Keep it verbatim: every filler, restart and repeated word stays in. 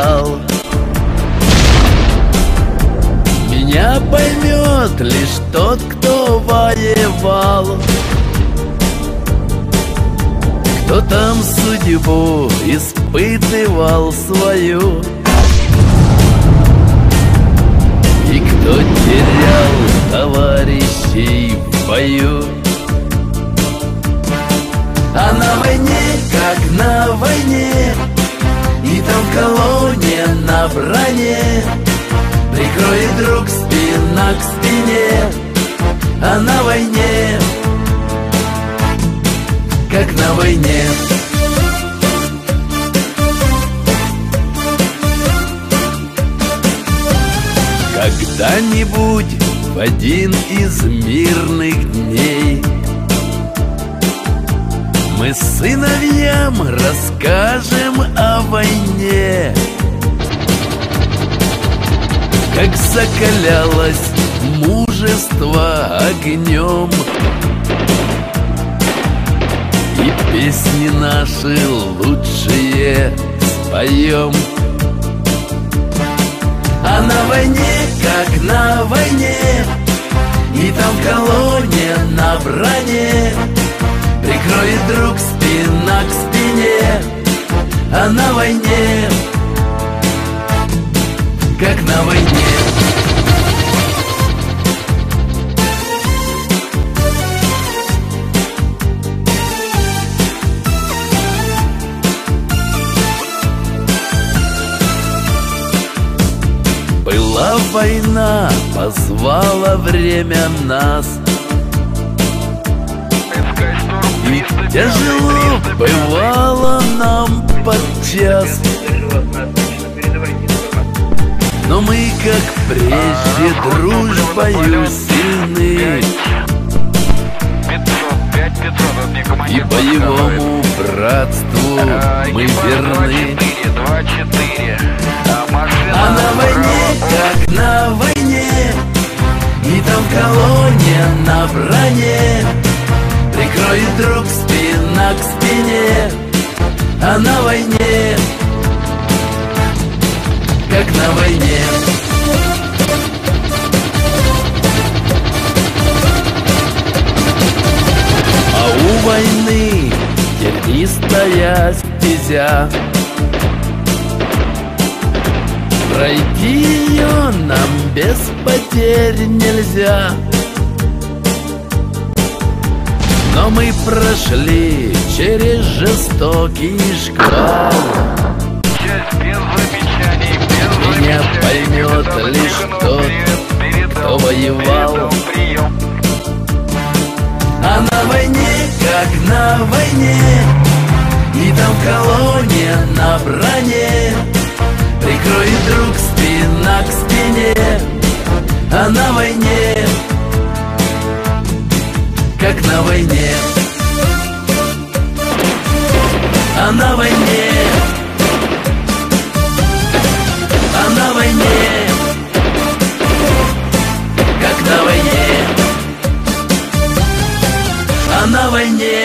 потерял. Меня поймет лишь тот, кто воевал, кто там судьбу испытывал свою, и кто терял товарищей в бою. А на войне, как на войне, и там в колонне на броне прикроет друг спина к спине. А на войне, как на войне. Когда-нибудь в один из мирных дней мы сыновьям расскажем о войне, как закалялось мужество огнем, и песни наши лучшие споем. А на войне, как на войне, и там в колонне на броне прикроет друг спина к спине. А на войне, как на войне. Была война, позвала время нас, и тяжело бывало нам подчас, но мы, как прежде, дружбою сильны, и боевому братству мы верны. А на войне, как на войне, и там в колонне на броне прикроет друг спина к спине. А на войне, как на войне. А у войны тернистая стезя, пройти ее нам без потерь нельзя. Но мы прошли через жестокий шквал. Меня поймет лишь тот, кто воевал. А на войне, как на войне, и там в колонне на броне прикроет друг спина к спине. А на войне, как на войне. А на войне, а на войне, как на войне. А на войне.